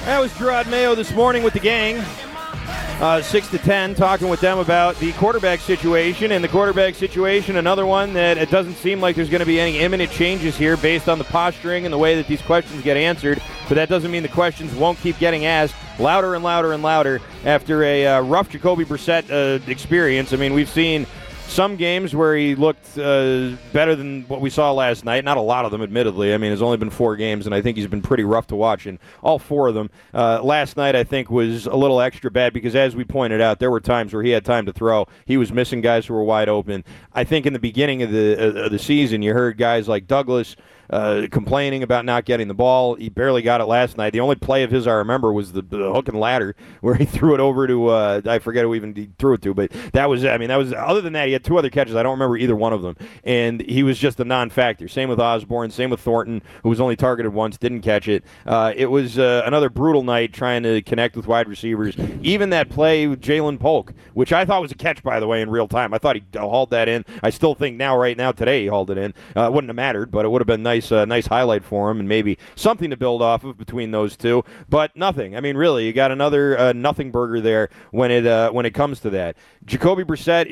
That was Gerard Mayo this morning with the gang. 6 to 10, talking with them about the quarterback situation. And the quarterback situation, another one that it doesn't seem like there's going to be any imminent changes here based on the posturing and the way that these questions get answered. But that doesn't mean the questions won't keep getting asked louder and louder and louder after a rough Jacoby Brissett experience. I mean, we've seen some games where he looked better than what we saw last night. Not a lot of them, admittedly. I mean, it's only been 4 games, and I think he's been pretty rough to watch in all 4 of them. Last night, I think, was a little extra bad because, as we pointed out, there were times where he had time to throw. He was missing guys who were wide open. I think in the beginning of the season, you heard guys like Douglas complaining about not getting the ball. He barely got it last night. The only play of his I remember was the hook and ladder where he threw it over to I forget who even he threw it to, but that was other than that, he had 2 other catches. I don't remember either one of them, and he was just a non-factor. Same with Osborne, same with Thornton, who was only targeted once, didn't catch it. It was another brutal night trying to connect with wide receivers. Even that play with Jalen Polk, which I thought was a catch, by the way, in real time. I thought he hauled that in. I still think right now today he hauled it in. It wouldn't have mattered, but it would have been nice highlight for him and maybe something to build off of between those two. But nothing. I mean, really, you got another nothing burger there when it comes to that. Jacoby Brissett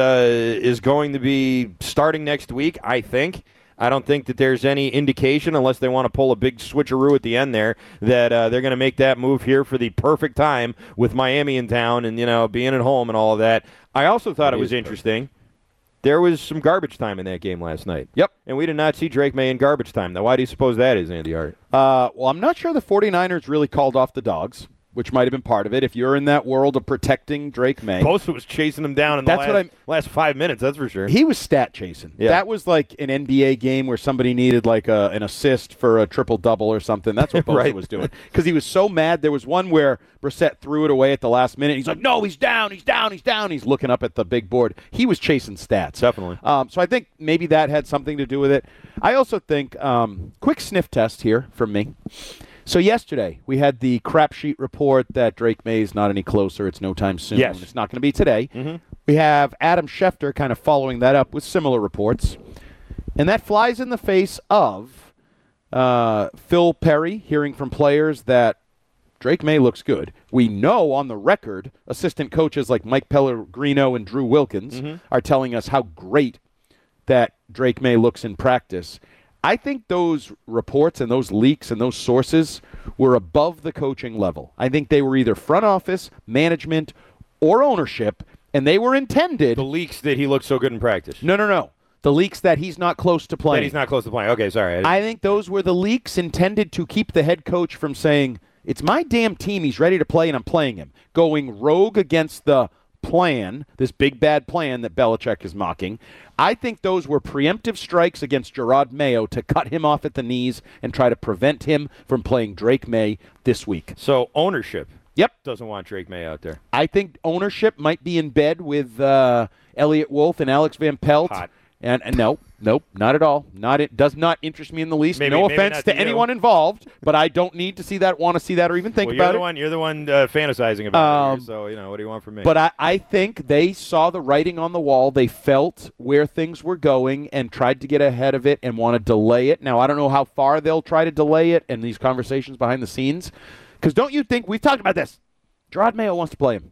is going to be starting next week, I think. I don't think that there's any indication, unless they want to pull a big switcheroo at the end there, that they're going to make that move here for the perfect time with Miami in town and, being at home and all of that. I also thought it was interesting. There was some garbage time in that game last night. Yep. And we did not see Drake May in garbage time. Now, why do you suppose that is, Andy Hart? Well, I'm not sure the 49ers really called off the dogs, which might have been part of it. If you're in that world of protecting Drake May. Bosa was chasing him down in the last 5 minutes, that's for sure. He was stat chasing. Yeah. That was like an NBA game where somebody needed like an assist for a triple-double or something. That's what Bosa was doing. Because he was so mad. There was one where Brissett threw it away at the last minute. He's like, no, he's down. He's looking up at the big board. He was chasing stats. Definitely. So I think maybe that had something to do with it. I also think, quick sniff test here from me. So yesterday, we had the crap sheet report that Drake May is not any closer. It's no time soon. Yes. It's not going to be today. Mm-hmm. We have Adam Schefter kind of following that up with similar reports. And that flies in the face of Phil Perry hearing from players that Drake May looks good. We know on the record, assistant coaches like Mike Pellegrino and Drew Wilkins are telling us how great that Drake May looks in practice. I think those reports and those leaks and those sources were above the coaching level. I think they were either front office, management, or ownership, and they were intended. The leaks that he looked so good in practice. No. The leaks that he's not close to playing. That he's not close to playing. Okay, sorry. I think those were the leaks intended to keep the head coach from saying, it's my damn team, he's ready to play, and I'm playing him. Going rogue against the plan, this big bad plan that Belichick is mocking. I think those were preemptive strikes against Gerard Mayo to cut him off at the knees and try to prevent him from playing Drake May this week. So ownership doesn't want Drake May out there. I think ownership might be in bed with Elliott Wolf and Alex Van Pelt. Hot. And nope, not at all. It does not interest me in the least. No offense to anyone involved, but I don't need to see that, want to see that, or even think about it. You're the one fantasizing about it here, so what do you want from me? But I think they saw the writing on the wall. They felt where things were going and tried to get ahead of it and want to delay it. Now, I don't know how far they'll try to delay it and these conversations behind the scenes. Because don't you think, we've talked about this, Gerard Mayo wants to play him.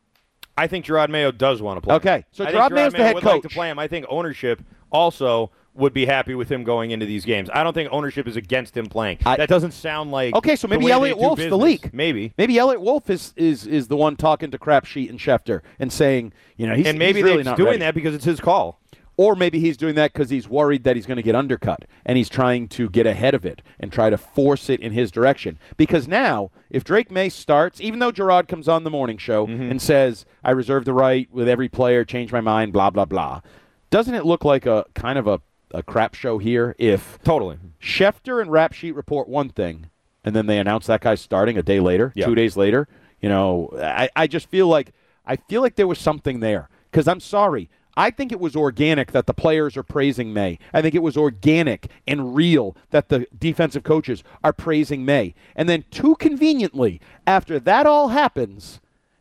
I think Gerard Mayo does want to play him. Okay, so Gerard Mayo's the head coach. Like to play him. I think ownership also would be happy with him going into these games. I don't think ownership is against him playing. That doesn't sound like. Okay, so maybe Elliott Wolf's the leak. Maybe Elliott Wolf is the one talking to Crap Sheet and Schefter and saying, he's and maybe he's really they're not doing ready. that because it's his call. Or maybe he's doing that because he's worried that he's going to get undercut, and he's trying to get ahead of it and try to force it in his direction. Because now, if Drake May starts, even though Gerard comes on the morning show and says, I reserve the right with every player, change my mind, blah, blah, blah, doesn't it look like a kind of a crap show here if totally Schefter and Rap Sheet report one thing, and then they announce that guy's starting a day later, 2 days later? I just feel like there was something there. Because I'm sorry, I think it was organic that the players are praising May. I think it was organic and real that the defensive coaches are praising May. And then too conveniently, after that all happens,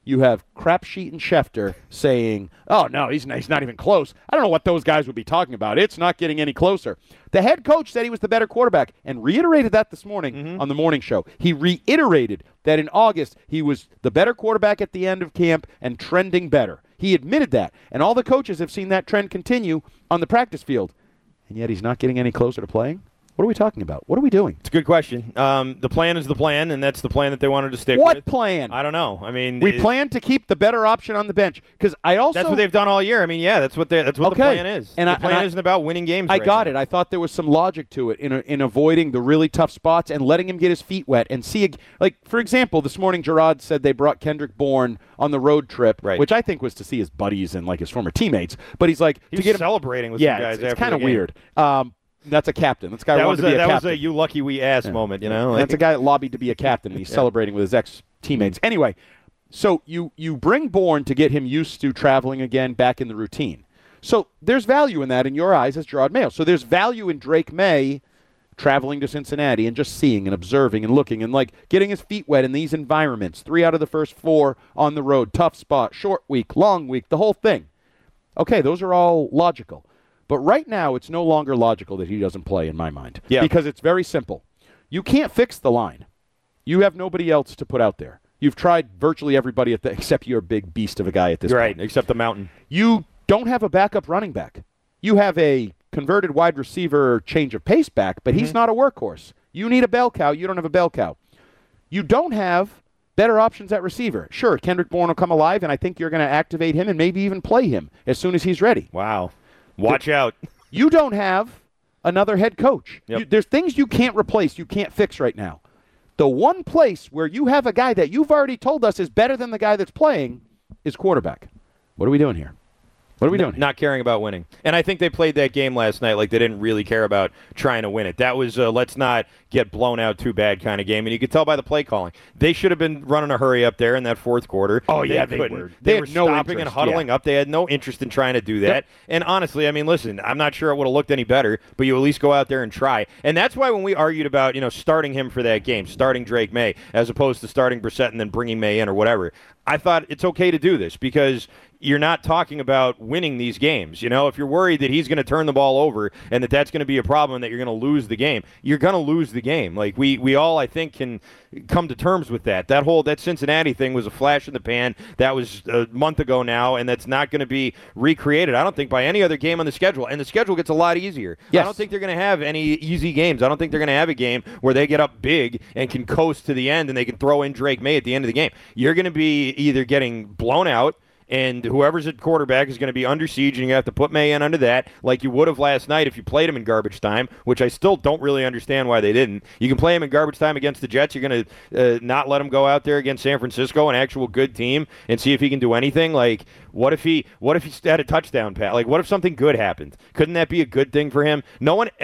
you have Crapsheet and Schefter saying, oh, no, he's not even close. I don't know what those guys would be talking about. It's not getting any closer. The head coach said he was the better quarterback and reiterated that this morning on the morning show. He reiterated that in August he was the better quarterback at the end of camp and trending better. He admitted that. And all the coaches have seen that trend continue on the practice field. And yet he's not getting any closer to playing? What are we talking about? What are we doing? It's a good question. The plan is the plan, and that's the plan that they wanted to stick with. What plan? I don't know. I mean, we plan to keep the better option on the bench because I also that's what they've done all year. I mean, yeah, that's what the plan is. And the plan isn't about winning games. I got it. I thought there was some logic to it in avoiding the really tough spots and letting him get his feet wet and see. Like for example, this morning Gerard said they brought Kendrick Bourne on the road trip, which I think was to see his buddies and like his former teammates. But he's like to get him celebrating with some guys. It's kind of weird. That's a captain. This guy wanted to be a captain. That was a you lucky we ass moment, you know? That's a guy that lobbied to be a captain, and he's celebrating with his ex-teammates. Anyway, so you bring Bourne to get him used to traveling again back in the routine. So there's value in that in your eyes as Gerard Mayo. So there's value in Drake May traveling to Cincinnati and just seeing and observing and looking and like getting his feet wet in these environments. 3 out of the first 4 on the road, tough spot, short week, long week, the whole thing. Okay, those are all logical. But right now, it's no longer logical that he doesn't play, in my mind. Yeah. Because it's very simple. You can't fix the line. You have nobody else to put out there. You've tried virtually everybody except you're a big beast of a guy at this point. Right, except the mountain. You don't have a backup running back. You have a converted wide receiver change of pace back, but he's not a workhorse. You need a bell cow. You don't have a bell cow. You don't have better options at receiver. Sure, Kendrick Bourne will come alive, and I think you're going to activate him and maybe even play him as soon as he's ready. Wow. Watch out. You don't have another head coach. Yep. There's things you can't replace, you can't fix right now. The one place where you have a guy that you've already told us is better than the guy that's playing is quarterback. What are we doing here? What are we doing? Not caring about winning. And I think they played that game last night like they didn't really care about trying to win it. That was let's not get blown out too bad kind of game. And you could tell by the play calling. They should have been running a hurry up there in that fourth quarter. Oh, yeah, they were. They were stopping and huddling up. They had no interest in trying to do that. Yep. And honestly, I mean, listen, I'm not sure it would have looked any better, but you at least go out there and try. And that's why when we argued about, starting him for that game, starting Drake May, as opposed to starting Brissett and then bringing May in or whatever, I thought it's okay to do this because you're not talking about winning these games. If you're worried that he's going to turn the ball over and that's going to be a problem, that you're going to lose the game, you're going to lose the game. Like we all, I think, can come to terms with that. That Cincinnati thing was a flash in the pan. That was a month ago now, and that's not going to be recreated, I don't think, by any other game on the schedule. And the schedule gets a lot easier. Yes. I don't think they're going to have any easy games. I don't think they're going to have a game where they get up big and can coast to the end and they can throw in Drake May at the end of the game. You're going to be either getting blown out, and whoever's at quarterback is going to be under siege, and you have to put May in under that, like you would have last night if you played him in garbage time, which I still don't really understand why they didn't. You can play him in garbage time against the Jets. You're going to not let him go out there against San Francisco, an actual good team, and see if he can do anything. Like, what if he had a touchdown pass? Like, what if something good happened? Couldn't that be a good thing for him? No one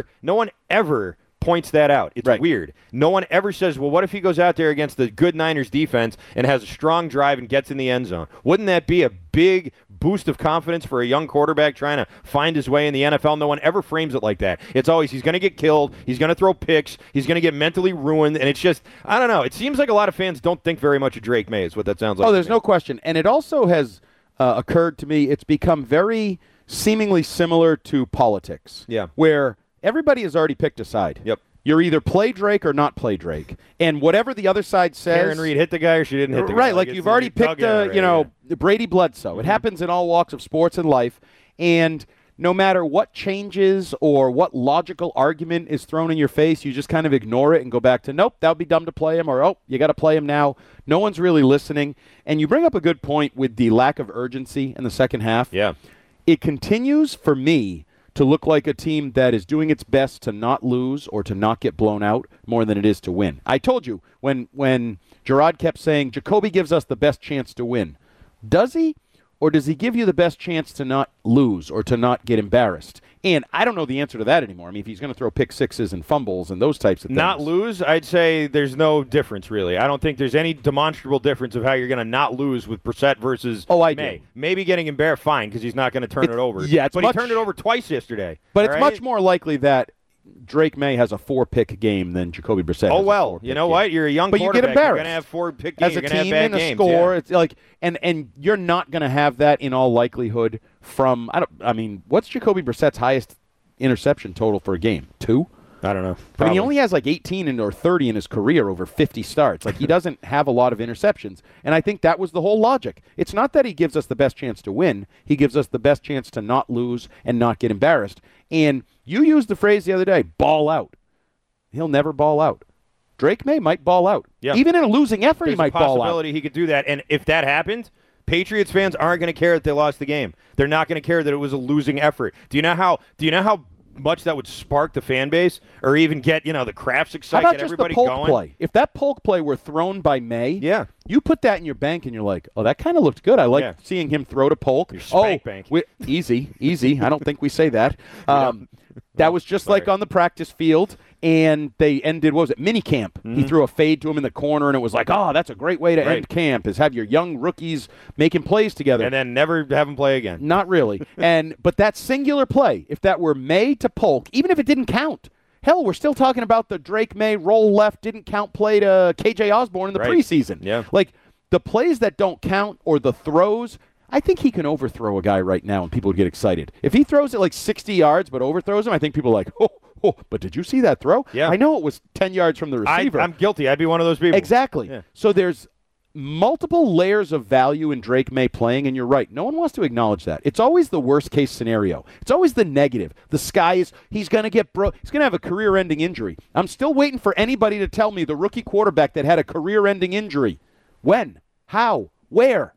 ever points that out. It's weird. No one ever says, well, what if he goes out there against the good Niners defense and has a strong drive and gets in the end zone? Wouldn't that be a big boost of confidence for a young quarterback trying to find his way in the NFL? No one ever frames it like that. It's always he's going to get killed, he's going to throw picks, he's going to get mentally ruined, and it's just, I don't know. It seems like a lot of fans don't think very much of Drake May is what that sounds like. Oh, there's no question. And it also has occurred to me, it's become very seemingly similar to politics. Yeah. Where everybody has already picked a side. Yep. You're either play Drake or not play Drake. And whatever the other side says. Aaron Reed hit the guy or she didn't hit the guy. Right, like you've already picked, Brady Bledsoe. Mm-hmm. It happens in all walks of sports and life. And no matter what changes or what logical argument is thrown in your face, you just kind of ignore it and go back to, nope, that would be dumb to play him, or, oh, you got to play him now. No one's really listening. And you bring up a good point with the lack of urgency in the second half. Yeah. It continues for me to look like a team that is doing its best to not lose or to not get blown out more than it is to win. I told you, when Gerard kept saying, Jacoby gives us the best chance to win, does he? Or does he give you the best chance to not lose or to not get embarrassed? And I don't know the answer to that anymore. I mean, if he's going to throw pick sixes and fumbles and those types of things. Not lose, I'd say there's no difference, really. I don't think there's any demonstrable difference of how you're going to not lose with Brissett versus May. Do. Maybe getting embarrassed, fine, because he's not going to turn it over. Yeah, but he turned it over twice yesterday. But it's much more likely that Drake May has a 4-pick game than Jacoby Brissett. Oh, has well, a you know game. what? You're a young but you quarterback. get embarrassed. You're going to have 4-pick games. As a You're going team to have and bad a games. score, Yeah. it's like, and you're not going to have that in all likelihood from. What's Jacoby Brissett's highest interception total for a game? 2. I don't know. I mean, he only has like 18 or 30 in his career over 50 starts. Like, he doesn't have a lot of interceptions. And I think that was the whole logic. It's not that he gives us the best chance to win. He gives us the best chance to not lose and not get embarrassed. And you used the phrase the other day, ball out. He'll never ball out. Drake May might ball out. Yeah. Even in a losing effort, he might ball out. There's a possibility he could do that. And if that happened, Patriots fans aren't going to care that they lost the game. They're not going to care that it was a losing effort. Do you know how much that would spark the fan base, or even get the Crafts excited, How about get just everybody the Polk going? play? If that Polk play were thrown by May, Yeah. you put that in your bank and you're like, oh, that kind of looked good. I like seeing him throw to Polk. Your spank bank. Easy. I don't think we say that. That was just like on the practice field, and they ended, what was it, mini camp. He threw a fade to him in the corner, and it was like, oh, that's a great way to end camp, is have your young rookies making plays together. And then never have them play again. Not really. But that singular play, if that were May to Polk, even if it didn't count, hell, we're still talking about the Drake May roll left, didn't count play to KJ Osborne in the preseason. Yeah. Like, the plays that don't count or the throws, I think he can overthrow a guy right now and people would get excited. If he throws it like 60 yards but overthrows him, I think people are like, oh, but did you see that throw? Yeah. I know it was 10 yards from the receiver. I'm guilty. I'd be one of those people. Exactly. Yeah. So there's multiple layers of value in Drake May playing, and you're right. No one wants to acknowledge that. It's always the worst-case scenario. It's always the negative. The sky is, he's going to get he's going to have a career-ending injury. I'm still waiting for anybody to tell me the rookie quarterback that had a career-ending injury. When? How? Where?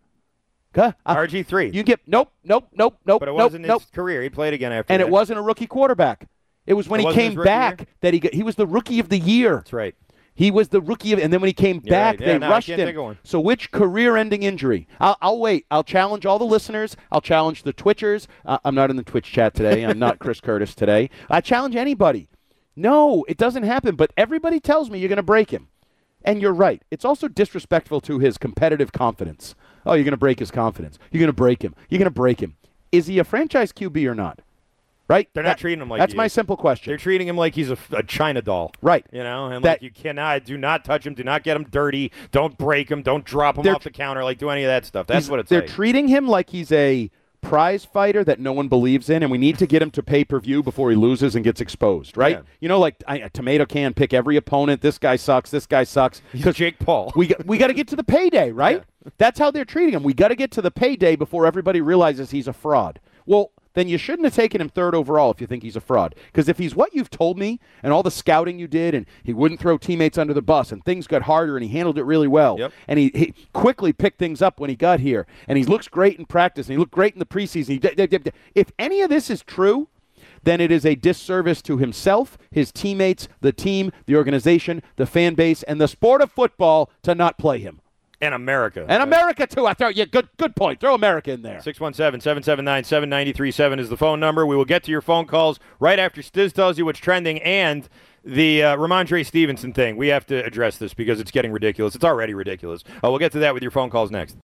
RG3. You get nope. But it wasn't his career. He played again after and that. it wasn't a rookie quarterback. It was when he came back that he was the rookie of the year. That's right. He was the rookie of, and then when he came back, they rushed him. So which career-ending injury? I'll wait. I'll challenge all the listeners. I'll challenge the Twitchers. I'm not in the Twitch chat today. I'm not Chris Curtis today. I challenge anybody. No, it doesn't happen. But everybody tells me you're going to break him. And you're right. It's also disrespectful to his competitive confidence. Oh, you're going to break his confidence. You're going to break him. You're going to break him. Is he a franchise QB or not? Right? They're not treating him like that's my simple question. They're treating him like he's a China doll. Right. And like you do not touch him, do not get him dirty, don't break him, don't drop him off the counter, like do any of that stuff. That's what it's like. They're treating him like he's a prize fighter that no one believes in, and we need to get him to pay-per-view before he loses and gets exposed, right? Yeah. Like a tomato can, pick every opponent. This guy sucks. He's Jake Paul. We got to get to the payday, right? Yeah. That's how they're treating him. We got to get to the payday before everybody realizes he's a fraud. Well, then you shouldn't have taken him third overall if you think he's a fraud. Because if he's what you've told me and all the scouting you did and he wouldn't throw teammates under the bus and things got harder and he handled it really well and he quickly picked things up when he got here and he looks great in practice and he looked great in the preseason. If any of this is true, then it is a disservice to himself, his teammates, the team, the organization, the fan base, and the sport of football to not play him. And America. And America, too. I throw you good point. Throw America in there. 617-779-7937 is the phone number. We will get to your phone calls right after Stiz tells you what's trending and the Ramondre Stevenson thing. We have to address this because it's getting ridiculous. It's already ridiculous. We'll get to that with your phone calls next.